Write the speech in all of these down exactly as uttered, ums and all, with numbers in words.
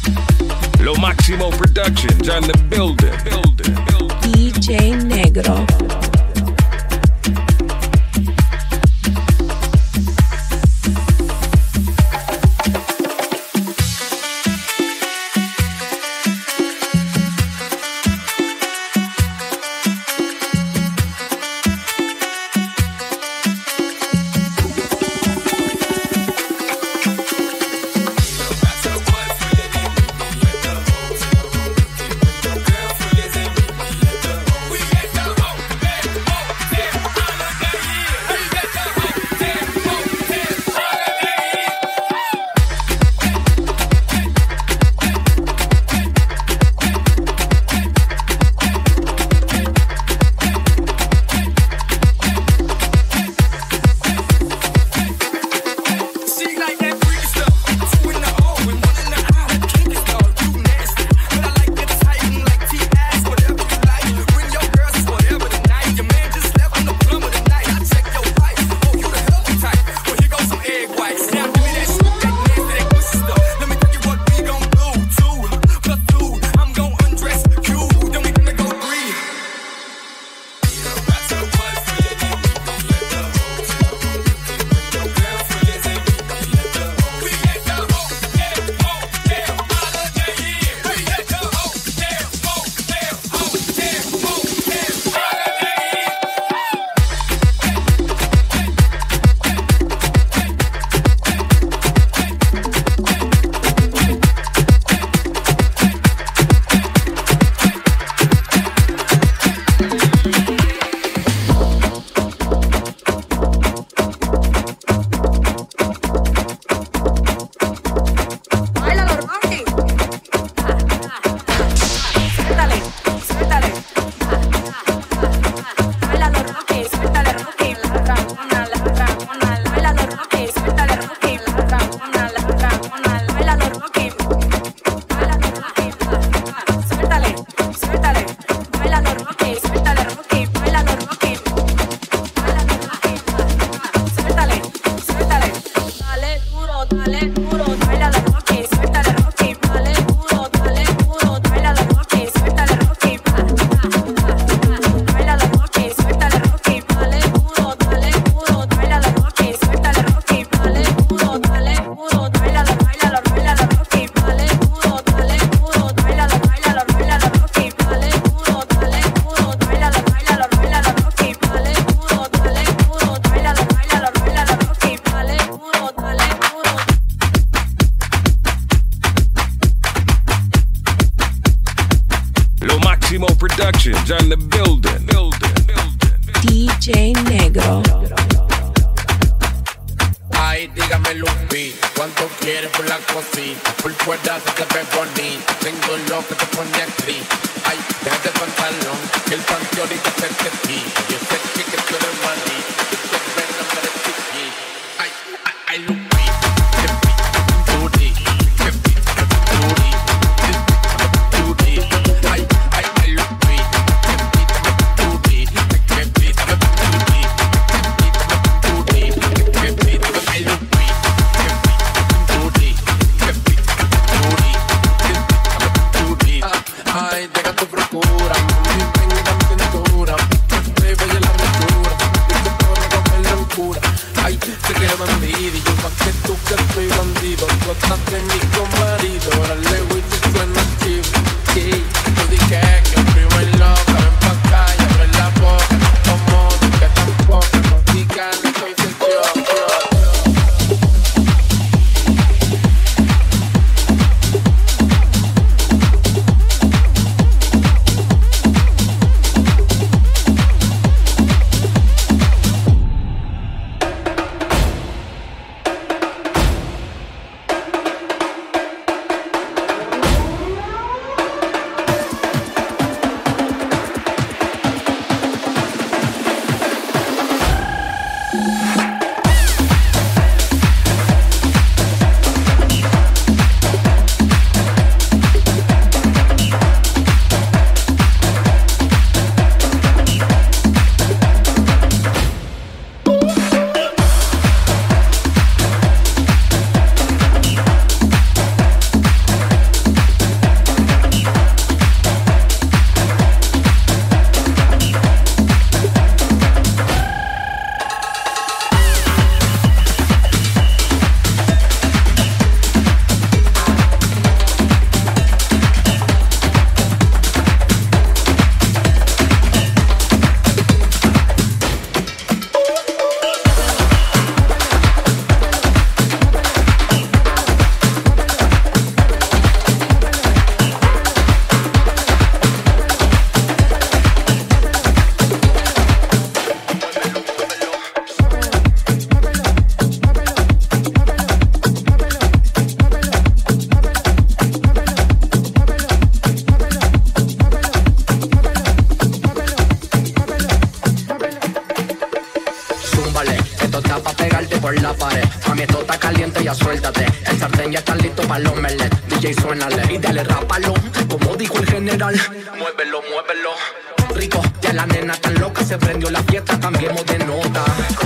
Lo Máximo Productions on the building. building, building. D J Negro. Productions on the building. building, building. D J Negro. Ay, dígame Lupi, ¿cuánto quieres por la cosita? Por fuera se te ve bonita, tengo lo que te pone actriz. Ay, déjate el pantalón, que el panty ahorita se te quita. Yo sé que, que tú eres maldita, que tú eres no eres chiquita. Ay, ay, ay, Lupi. novia, suéltate. El sartén ya está listo para los omelette. D J, suénale y dale rápalo. Como dijo el general, muévelo, muévelo. Rico, ya la nena tan loca, se prendió la fiesta, cambiemos de nota.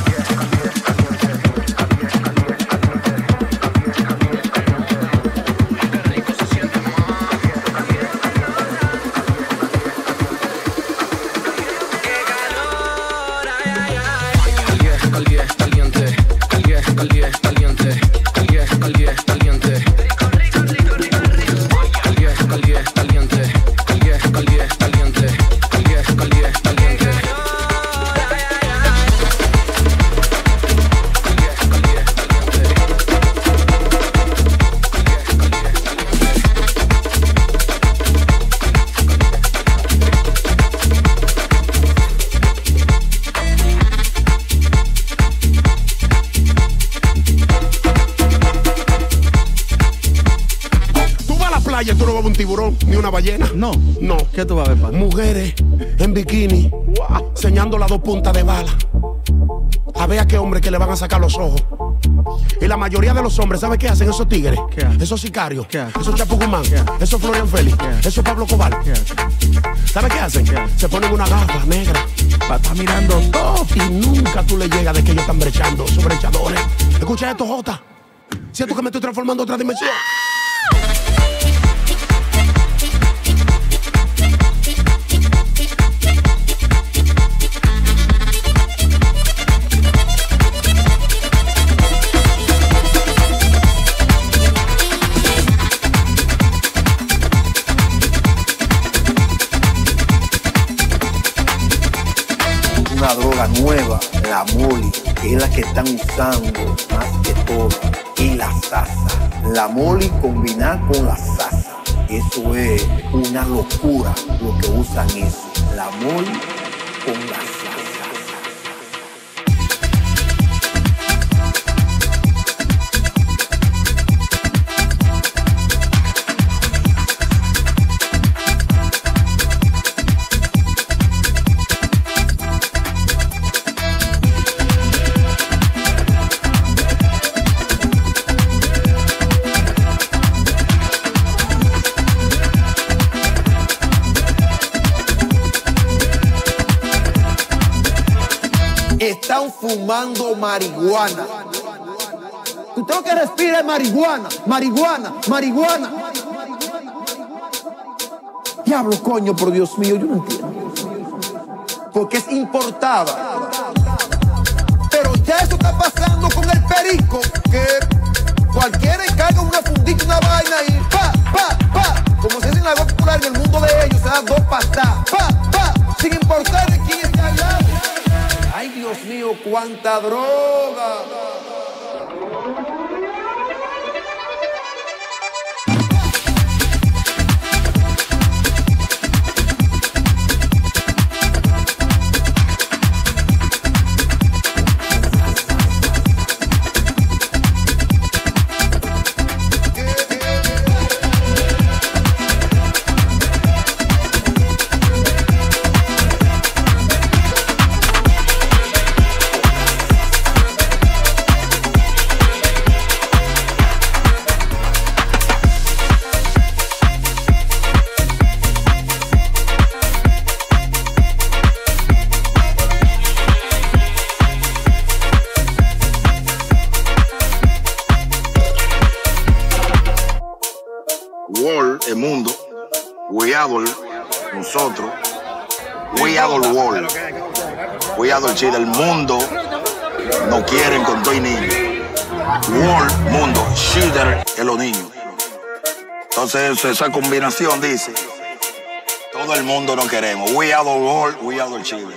Tú no vas a ver un tiburón ni una ballena. No. No. ¿Qué tú vas a ver, padre? Mujeres en bikini, wow, enseñando las dos puntas de bala. A ver a qué hombre que le van a sacar los ojos. Y la mayoría de los hombres, ¿sabe qué hacen esos tigres? ¿Qué hacen? Esos sicarios. ¿Qué hacen? Esos Chapo Guzmán. ¿Qué hacen? Esos Florian Félix. ¿Qué hacen? Esos Pablo Cobal. ¿Qué hacen? ¿Sabe qué hacen? ¿Qué hacen? Se ponen una gafa negra para estar mirando todo. y nunca tú le llegas de que ellos están brechando. Esos brechadores. Escucha esto, Jota. Siento que me estoy transformando en otra dimensión. Una droga nueva, la moli, que es la que están usando más que todo, y la salsa. La moli combinada con la salsa, eso es una locura lo que usan eso. La moli con la salsa. Están fumando marihuana. Usted lo que respira es marihuana, marihuana, marihuana. Diablo, coño, por Dios mío, yo no entiendo. Porque es importada. Pero ya eso está pasando con el perico, que cualquiera encarga una fundita, una vaina y pa, pa, pa. Como se dice en la voz popular, en el mundo de ellos se dan dos patas, pa, pa, sin importar de quién está al lado. Ay, Dios mío, cuánta droga. World, el mundo, we adore, nosotros, we adore world, we adore Chile, el mundo no quieren con todo y niños. World, mundo, Chile es los niños. Entonces esa combinación dice, todo el mundo no queremos, we adore world, we adore Chile.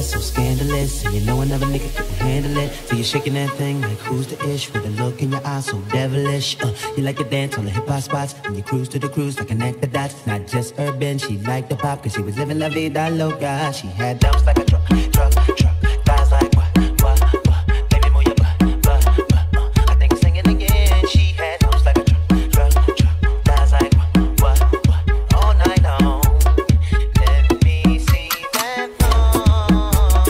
girl so scandalous, and you know another nigga couldn't handle it. So you're shaking that thing like who's the ish, with a look in your eyes so devilish. Uh, you like to dance on the hip hop spots, and you cruise to the cruise like connect the dots. Not just urban, she liked the pop, cause she was living la vida loca. She had dumps like a truck, truck, truck. Thighs like what, what, what. Baby, move your butt, butt, butt. Uh, I think I'm singing again. She had dumps like a truck, truck, truck. Thighs like what, what, what. All night long. Let me see that thong.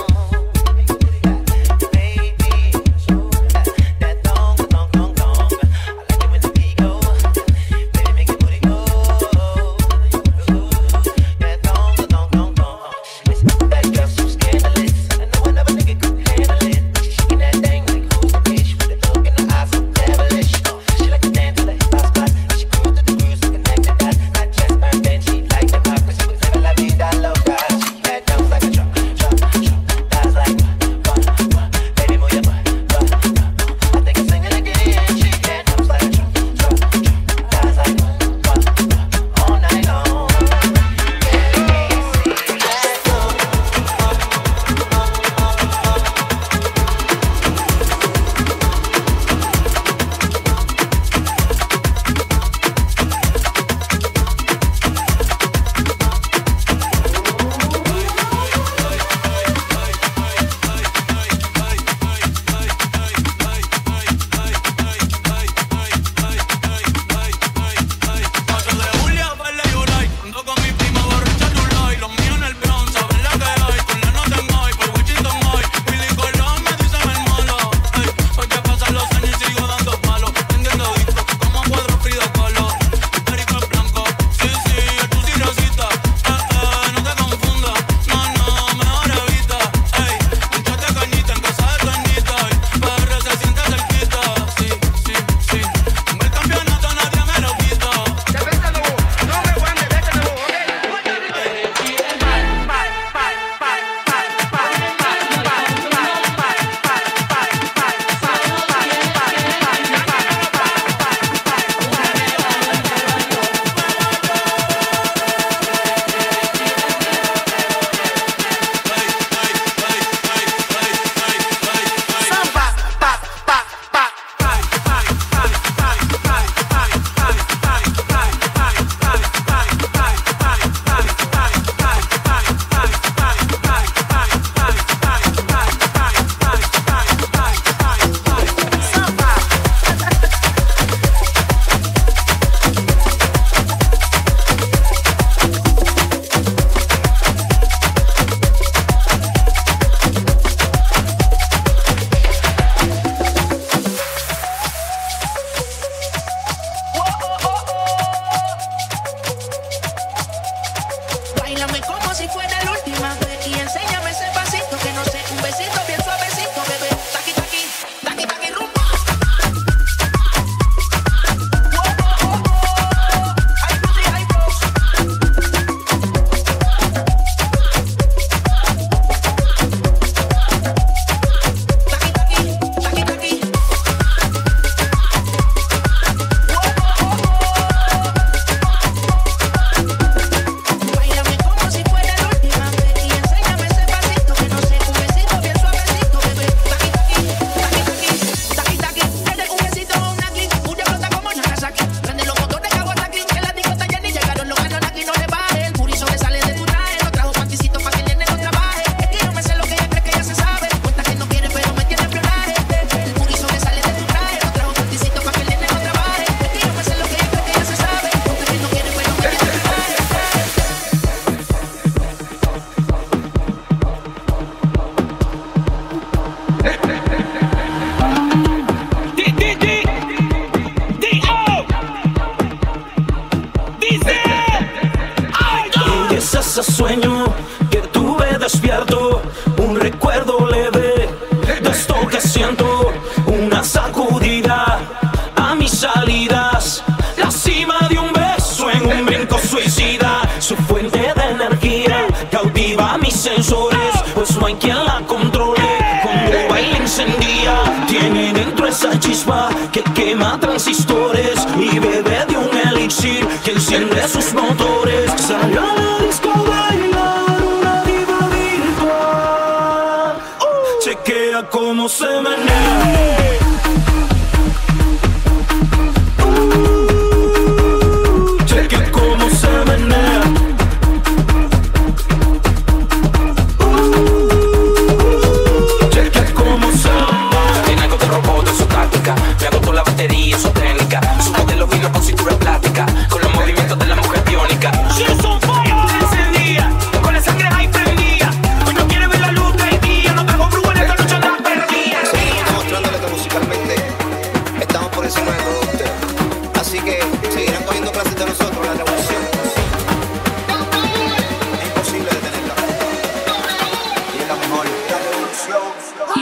Baby, that thong, thong, thong, thong. I like it when the beat go. Baby, make your booty go. That thong, thong, thong, thong. Listen, that girl so scandalous. I know another nigga could handle it. Shaking that thing like who's the bitch, with a look in the eyes so devilish. Uh, she like to dance to the hip hop spot. She cruise to the cruise to connect the dots. Not just urban, she like the pop, cause she was living la vida loca. She had dumps like a truck, truck, truck. Thighs like what, what, what. Baby, move your butt, butt, butt. Uh, I think I'm singing again. She had dumps like a truck, truck, truck. Thighs like what, what, what. All night long. Let me see that thong. Paso de Julia, baile you like. Ando con mi prima borracha tu like. Los míos en el bronce, saben la que hay. Con la nota en high, por Wichita Mike. Billy Colón me dice el malo. Ey, hoy que pasan los años y sigo dando palos. Vendiendo discos como cuadro Frida Kahlo. Perico es blanco, sí, sí, es tu cirrosita. Eh, eh, no te confundas. No, no, mejor evita. Ey, hinchate cañita en casa de Toñita. Ey, P R se siente cerquita. Sí, sí, sí. Tengo el campeonato, nadie me lo quita. Báilame como si fuera la última vez y enséñame ese pasito que no sé, un besito bien suavecito, bebé. Taqui, taqui, taqui, taqui, rumba. Oh, oh, oh, oh. Ay, pussy, ay, bros. Taqui, taqui, taqui, taqui. Oh, oh, oh, oh. Báilame como si fuera la última vez y enséñame ese pasito que no sé, un besito bien suavecito, bebé. Taqui, taqui, taqui, taqui, taqui, taqui. Dale un besito a una clip, una flota como Nagasaki. Prende los motores de Kawasaki, que la disco está llena y llegaron los ganos aquí, no le baje. El puri sobresale de tu traje, no trajo panticito para que el nene no trabaje. Es que yo me sé lo que ella cree que ya se sabe. Cuenta que no quiere pero me tiene espionaje. El puri sobresale de tu traje, no trajo panticito para que el nene no trabaje. Es que yo me sé lo que ella cree que ya se sabe. Cuenta que no quiere pero me tiene espionaje. Y es ese sueño que tuve despierto, un recuerdo leve de esto que siento, una sacudida a mis salidas, la cima de un beso en un brinco suicida, su fuente de energía cautiva mis sensores, pues no hay quien la controle, cuando baila encendida, tiene dentro esa chispa que quema transistores y bebe de un elixir que enciende sus motores. Salió a la disco a bailar una diva virtual. la batería esotérica. Su modelo vino con cintura plástica, con los movimientos de la mujer biónica. She's on fire, encendía, con la sangre ahí prendía. Hoy no quiere ver la luz del día, no trajo brú en esta noche la perdía. Seguimos demostrándole que musicalmente estamos por encima de todos ustedes. Así que seguirán cogiendo clases de nosotros, la revolución. Es imposible detenerla. Y es la mejor. La revolución.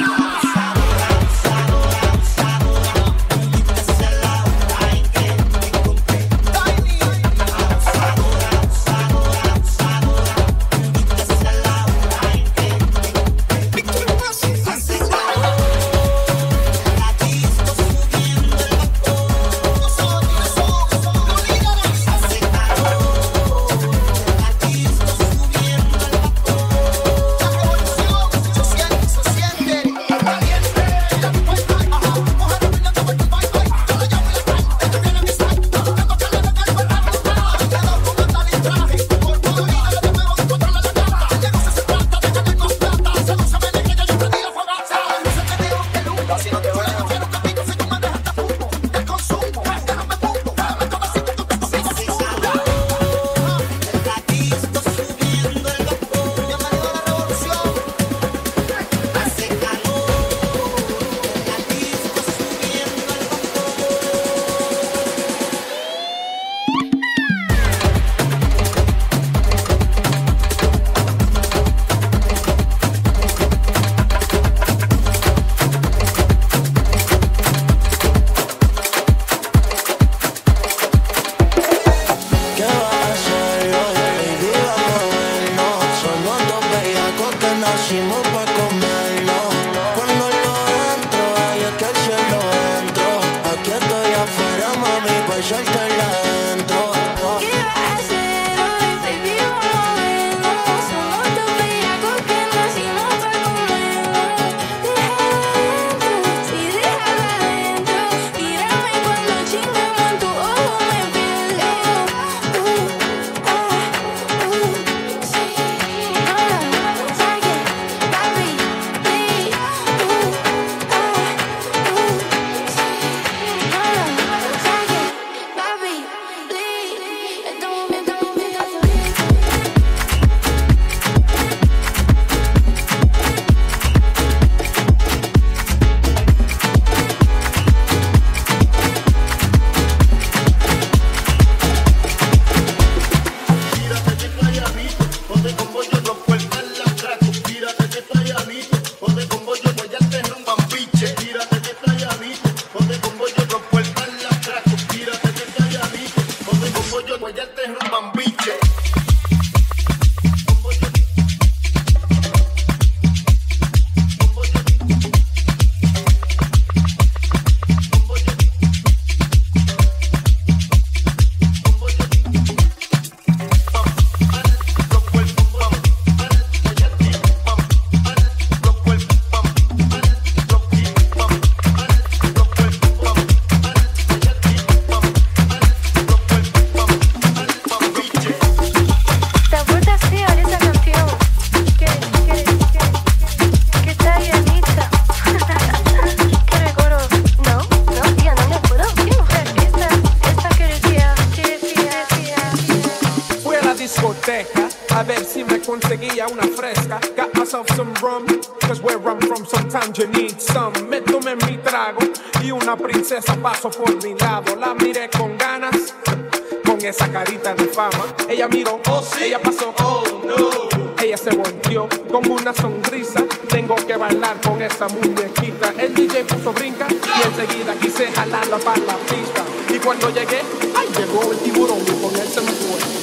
A ver si me conseguía una fresca. Got myself some rum, cause where I'm from sometimes you need some. Me tomé mi trago y una princesa pasó por mi lado. La miré con ganas, con esa carita de fama. Ella miró, oh sí, ella pasó, oh no. Ella se volteó con una sonrisa. Tengo que bailar con esa muñequita. El D J puso brinca y enseguida quise jalarla para la pista. Y cuando llegué, ay, llegó el tiburón y con él se me fue.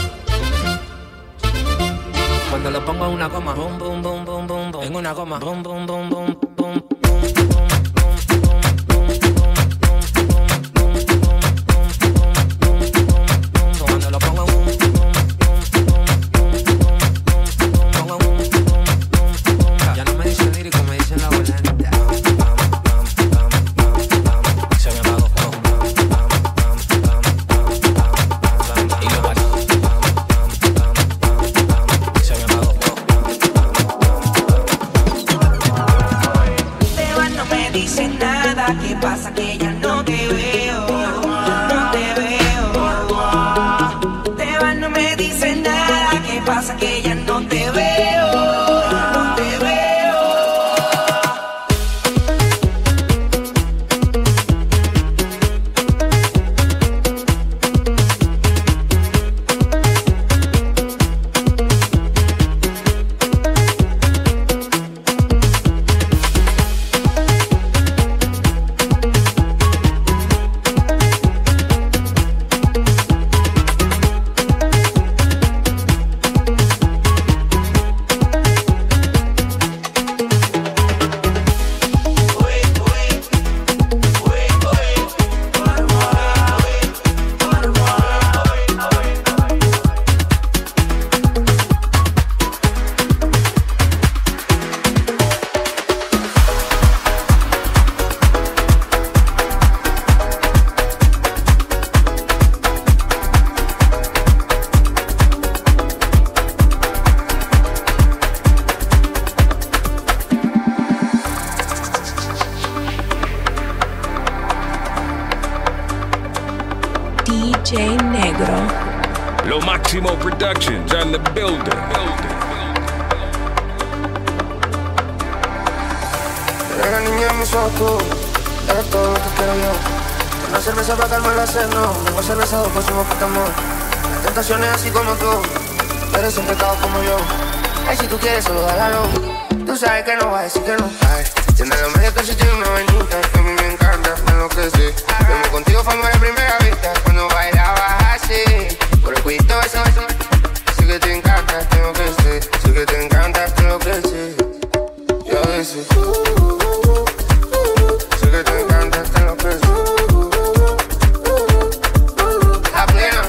Cuando lo pongo en una goma, boom, boom, boom, boom, boom, boom. En una goma, boom, boom, boom, boom, boom. no te veo, no te veo. Te vas, no me dices nada, ¿qué pasa? Que ya no te veo, no te veo. D J Negro. Lo Máximo Productions on the building. Eres la niña de mis ojos, tú eres todo lo que quiero yo. Una cerveza para calmar la sed, no. Vengo cervezado por su poquito amor. Las tentaciones así como tú, eres un pecado como yo. Ay, si tú quieres solo dale a lo. Tú sabes que no vas a decir que no. Ay, tiene la media que si tiene una vainita, que a mí me encanta, me enloquece. Vemos contigo fue amor a primera vista, cuando bailabas así. Por el cuito eso, eso. Sé que te encanta, tengo que ser. Sé que te encanta, tengo que ser. Yo a veces sé que te encanta, tengo que ser. La plena.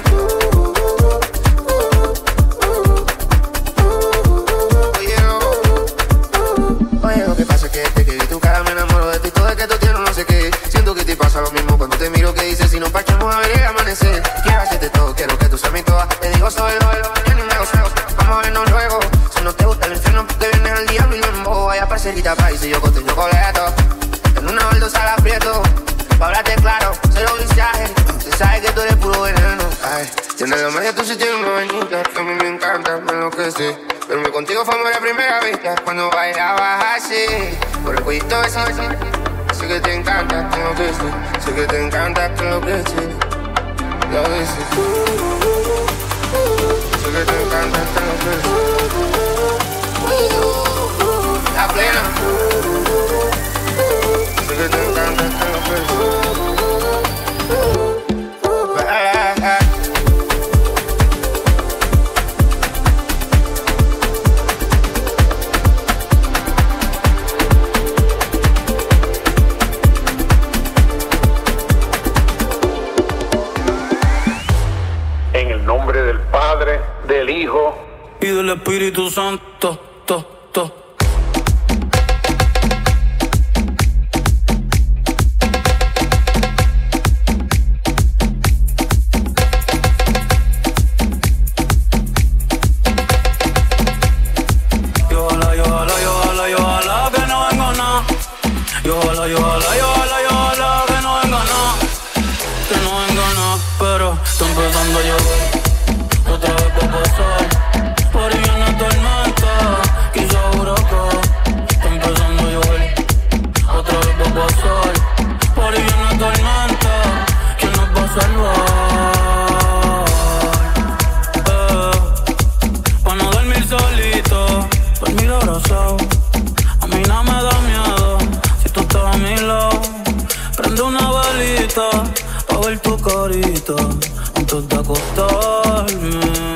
Oye, no. Oye, lo que pasa es que desde que vi tu cara me enamoro de ti. Todo es que tú tienes no sé qué. Siento que te pasa lo mismo cuando te miro que dices. Si nos parchamos a ver el amanecer. Quiero hacerte todo, quiero que tú seas mi toda. Te digo sobre lo de los mañana y me goceo. Vamos a vernos luego. Si no te gusta el infierno porque vienes al diablo y lo embobo. Vaya parcerita país y yo con tu chocolate. En una baldosa la aprieto. Pa' hablarte claro, cero visaje. Tú sabes que tú eres puro veneno. Ay, tienes la magia, tú sí tienes una vainita que a mí me encanta, me enloquece. Pero me contigo fue amor a primera vista, cuando bailabas así. Por el cuito ese, sé que te encanta, te enloquece. Sé que te encanta, te enloquece. Y a veces sé que te encanta, te enloquece. La plena. Sé que te encanta, te enloquece. En el nombre del Padre, del Hijo y del Espíritu Santo, to, to. Yo ojalá, yo ojalá, yo ojalá, yo ojalá que no venga nada. Yo ojalá, yo ojalá, yo ojalá, yo ojalá que no venga nada. Que no venga nada, pero está empezando a llover. Otra vez va a pasar, por ahí viene tormenta, quizá huracán. Está empezando a llover. Otra vez va a pasar, por ahí viene tormenta, ¿quién nos va a salvar? Eh, pa' no dormir solito, dormir abrazado. A mí no me da miedo, si tú estás a mi lado. Prende una velita, pa' ver tu carita antes de acostarme.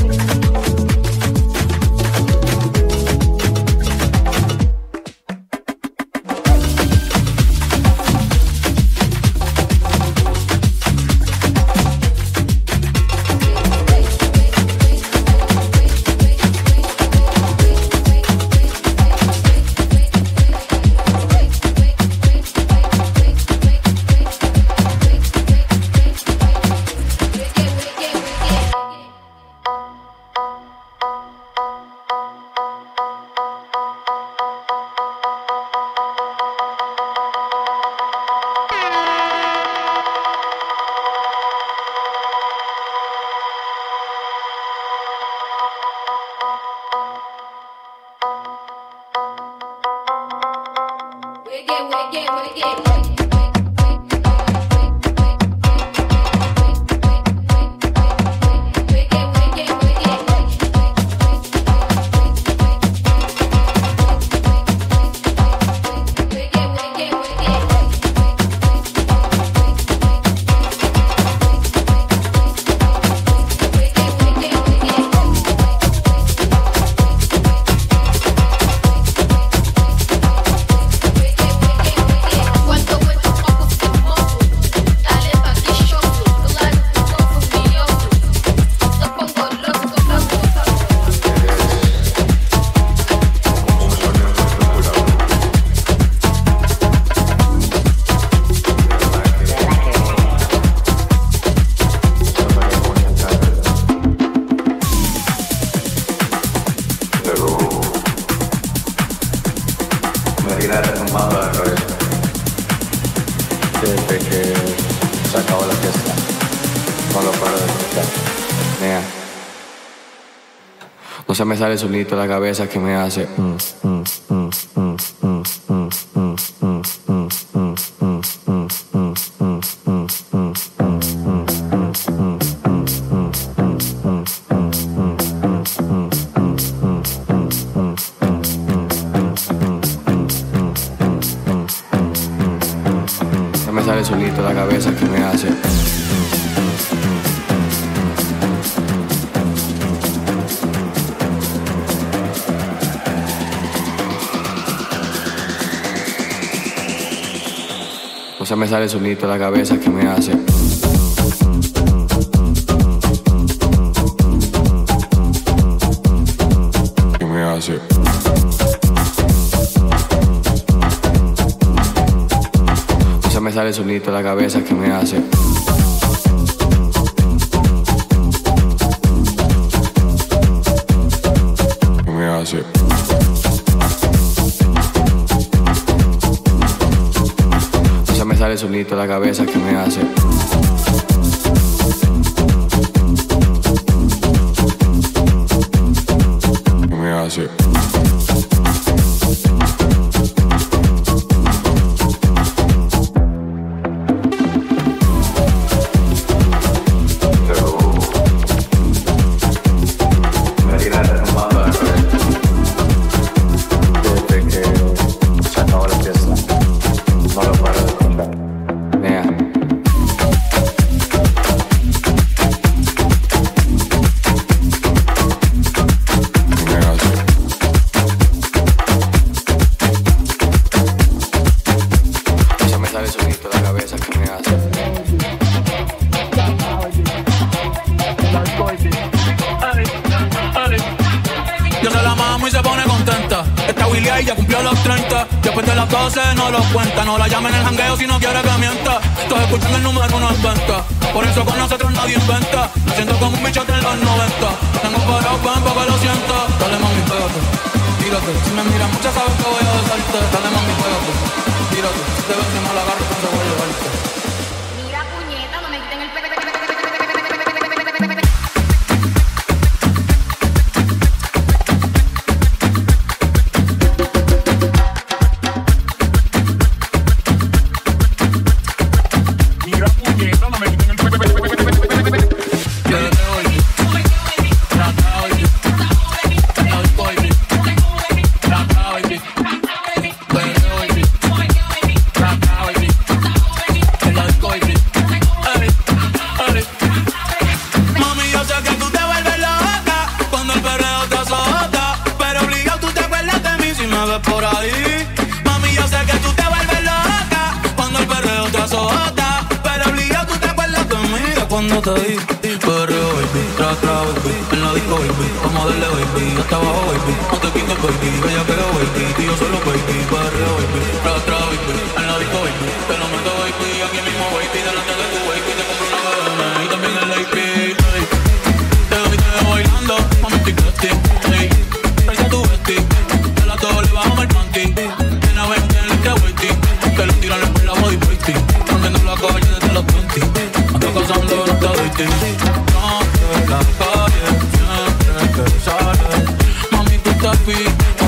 No se me sale solito la cabeza que me hace. Mm, mm, mm, mm, mm, mm, mm, mm, mm, mm, mm, mm, mm, se me sale solito la cabeza que me hace. No se me sale solito la cabeza que me hace. Que me hace. No se me sale solito la cabeza que me hace. Que me hace. Me sale solito la cabeza que me hace. Que me hace. No lo cuenta, no la llamen el jangueo si no quiere que mienta. Todos escuchan el número uno en venta. Por eso con nosotros nadie inventa. Me siento como un bichote en los noventa. Tengo parado pan porque lo siento. Dale mami, pégate, tírate. Si me miras mucho sabes que voy a besarte. Dale mami, pégate, tírate. Si te ves si no la agarro, entonces voy a llevarte. Mira puñeta, no me quiten el pepe. Cuando te di, perreo, baby, tra, tra, baby, en la disco, baby, vamos a darle, baby, hasta abajo, baby, no te quites, baby, bella pego, baby, tío solo, baby, perreo, baby, tra, tra, baby, en la disco, baby, te lo meto, baby, aquí mismo, baby, delante de tu, baby, te compro una B M y también el A P, hey, te doy, te veo bailando, mami, estoy crusty, hey, traes a tu vesti, de la todo le bajamos el panty, nena, ven, ven, le que waiting, que le tiran por la body waiting, rompiendo la calle desde los veinte. Causando no te dating. No, que la calle siempre que sale. Mami, tú estás fit,